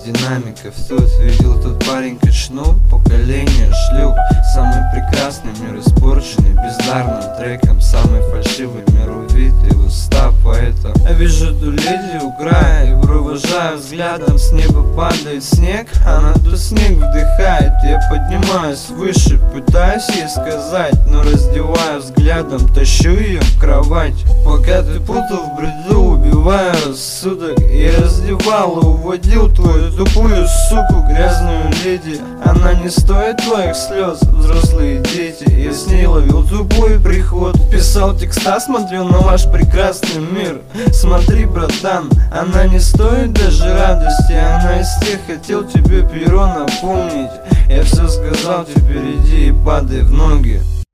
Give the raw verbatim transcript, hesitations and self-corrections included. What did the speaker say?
из динамиков тут видел тот парень качнул поколение шлюх. Самый прекрасный мир испорченный бездарным треком, самый фальшивый мир увитый уста поэта. Я вижу ту леди у края и провожаю взглядом, с неба падает снег, она тот снег вдыхает. Я поднимаюсь выше, пытаюсь ей сказать, но раздеваю взглядом, тащу ее в кровать. Пока ты путал в бреду, убиваю рассудок. Я раздевал и уводил твою тупую суку, грязную леди. Она не стоит твоих слез, взрослые дети. Я с ней ловил тупой приход, писал текста, смотрел на ваш прекрасный мир. Смотри, братан, она не стоит даже радости. Она из тех, хотел тебе перо напомнить. Я все сказал, теперь иди и падай в ноги.